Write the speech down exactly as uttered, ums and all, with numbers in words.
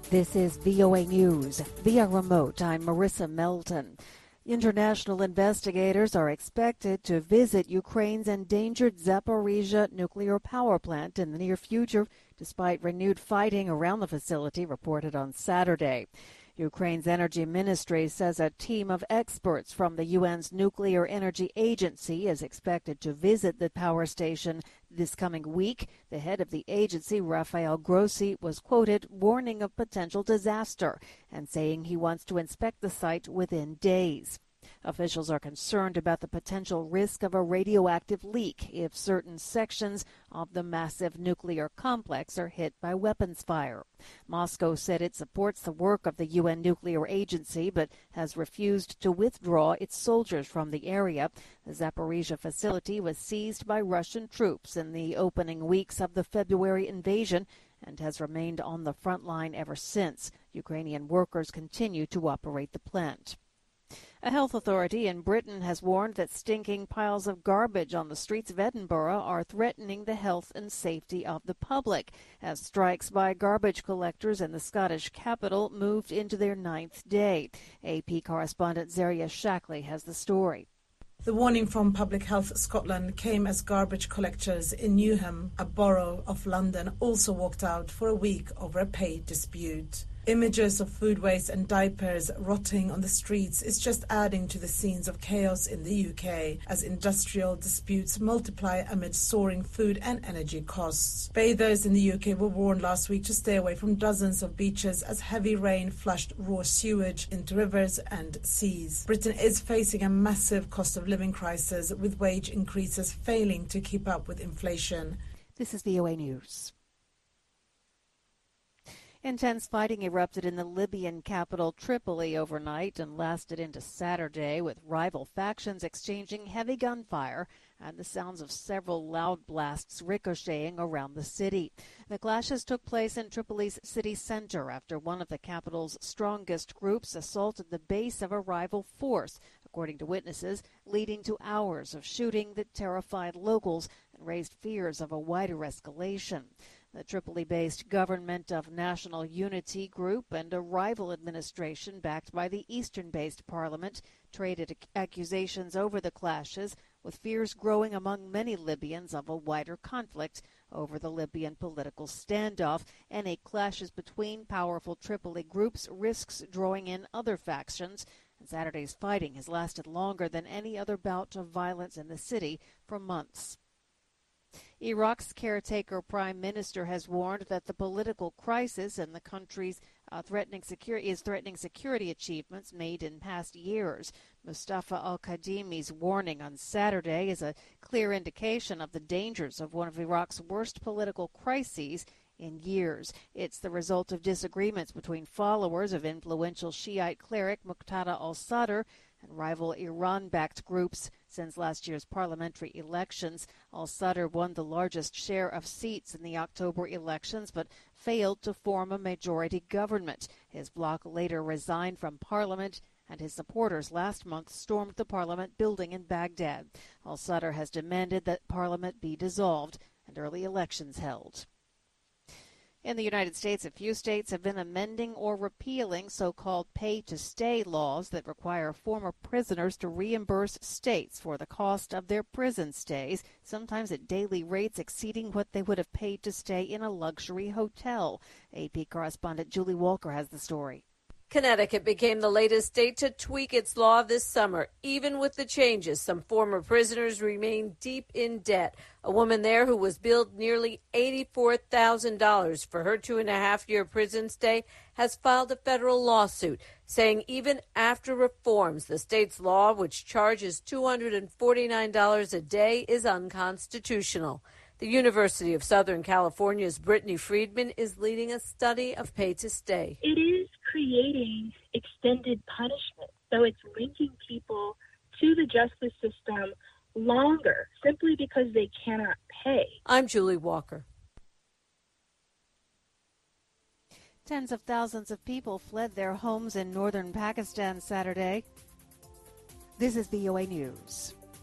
This is V O A News. Via remote, I'm Marissa Melton. International investigators are expected to visit Ukraine's endangered Zaporizhzhia nuclear power plant in the near future, despite renewed fighting around the facility reported on Saturday. Ukraine's energy ministry says a team of experts from the U N's Nuclear Energy Agency is expected to visit the power station this coming week. The head of the agency, Rafael Grossi, was quoted warning of potential disaster and saying he wants to inspect the site within days. Officials are concerned about the potential risk of a radioactive leak if certain sections of the massive nuclear complex are hit by weapons fire. Moscow said it supports the work of the U N Nuclear Agency, but has refused to withdraw its soldiers from the area. The Zaporizhzhia facility was seized by Russian troops in the opening weeks of the February invasion and has remained on the front line ever since. Ukrainian workers continue to operate the plant. A health authority in Britain has warned that stinking piles of garbage on the streets of Edinburgh are threatening the health and safety of the public, as strikes by garbage collectors in the Scottish capital moved into their ninth day. A P correspondent Zaria Shackley has the story. The warning from Public Health Scotland came as garbage collectors in Newham, a borough of London, also walked out for a week over a pay dispute. Images of food waste and diapers rotting on the streets is just adding to the scenes of chaos in the U K as industrial disputes multiply amid soaring food and energy costs. Bathers in the U K were warned last week to stay away from dozens of beaches as heavy rain flushed raw sewage into rivers and seas. Britain is facing a massive cost of living crisis, with wage increases failing to keep up with inflation. This is V O A News. Intense fighting erupted in the Libyan capital Tripoli overnight and lasted into Saturday, with rival factions exchanging heavy gunfire and the sounds of several loud blasts ricocheting around the city. The clashes took place in Tripoli's city center after one of the capital's strongest groups assaulted the base of a rival force, according to witnesses, leading to hours of shooting that terrified locals and raised fears of a wider escalation. The Tripoli-based Government of National Unity Group and a rival administration backed by the Eastern-based parliament traded accusations over the clashes, with fears growing among many Libyans of a wider conflict over the Libyan political standoff. Any clashes between powerful Tripoli groups risks drawing in other factions, and Saturday's fighting has lasted longer than any other bout of violence in the city for months. Iraq's caretaker prime minister has warned that the political crisis in the country's uh, threatening security is threatening security achievements made in past years. Mustafa al-Kadhimi's warning on Saturday is a clear indication of the dangers of one of Iraq's worst political crises in years. It's the result of disagreements between followers of influential Shiite cleric Muqtada al-Sadr and rival Iran-backed groups since last year's parliamentary elections. Al-Sadr won the largest share of seats in the October elections, but failed to form a majority government. His bloc later resigned from parliament, and his supporters last month stormed the parliament building in Baghdad. Al-Sadr has demanded that parliament be dissolved and early elections held. In the United States, a few states have been amending or repealing so-called pay-to-stay laws that require former prisoners to reimburse states for the cost of their prison stays, sometimes at daily rates exceeding what they would have paid to stay in a luxury hotel. A P correspondent Julie Walker has the story. Connecticut became the latest state to tweak its law this summer. Even with the changes, some former prisoners remain deep in debt. A woman there who was billed nearly eighty-four thousand dollars for her two-and-a-half-year prison stay has filed a federal lawsuit, saying even after reforms, the state's law, which charges two hundred forty-nine dollars a day, is unconstitutional. The University of Southern California's Brittany Friedman is leading a study of pay-to-stay. It is creating extended punishment. So it's linking people to the justice system longer simply because they cannot pay. I'm Julie Walker. Tens of thousands of people fled their homes in northern Pakistan Saturday. This is V O A News.